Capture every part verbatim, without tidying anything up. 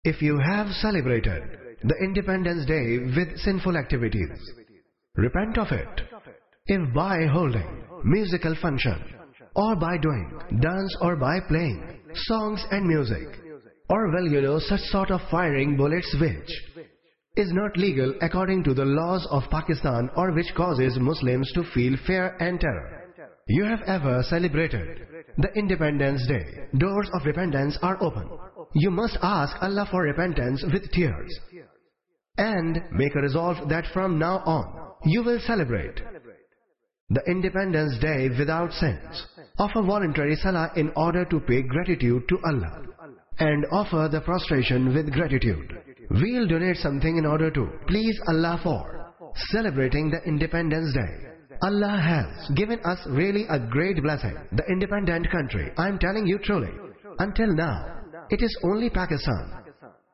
If you have celebrated the Independence Day with sinful activities, repent of it. If by holding musical function, or by doing dance, or by playing songs and music, or well you know such sort of firing bullets which is not legal according to the laws of Pakistan, or which causes Muslims to feel fear and terror, you have ever celebrated the Independence Day, doors of repentance are open. You must ask Allah for repentance with tears and make a resolve that from now on you will celebrate the Independence Day without sins. Offer voluntary salah in order to pay gratitude to Allah and offer the prostration with gratitude. We'll donate something in order to please Allah for celebrating the Independence Day. Allah has given us really a great blessing, the independent country. I am telling you truly, until now, it is only Pakistan.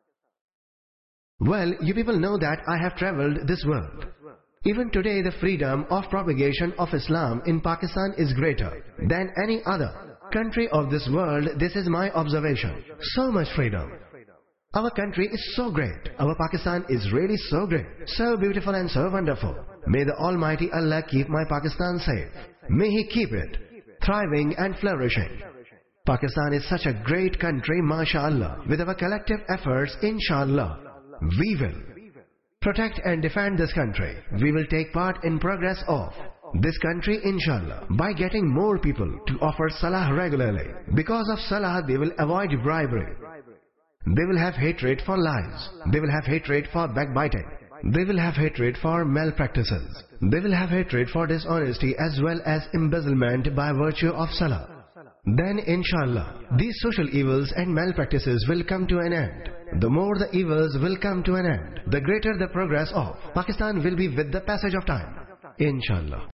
Well, you people know that I have traveled this world. Even today, the freedom of propagation of Islam in Pakistan is greater than any other country of this world. This is my observation. So much freedom. Our country is so great. Our Pakistan is really so great, so beautiful and so wonderful. May the Almighty Allah keep my Pakistan safe. May He keep it thriving and flourishing. Pakistan is such a great country, mashallah. With our collective efforts, inshallah, we will protect and defend this country. We will take part in progress of this country, inshallah, by getting more people to offer salah regularly. Because of salah, they will avoid bribery. They will have hatred for lies. They will have hatred for backbiting. They will have hatred for malpractices. They will have hatred for dishonesty as well as embezzlement by virtue of salah. Then inshallah, these social evils and malpractices will come to an end. The more the evils will come to an end, the greater the progress of Pakistan will be with the passage of time. Inshallah.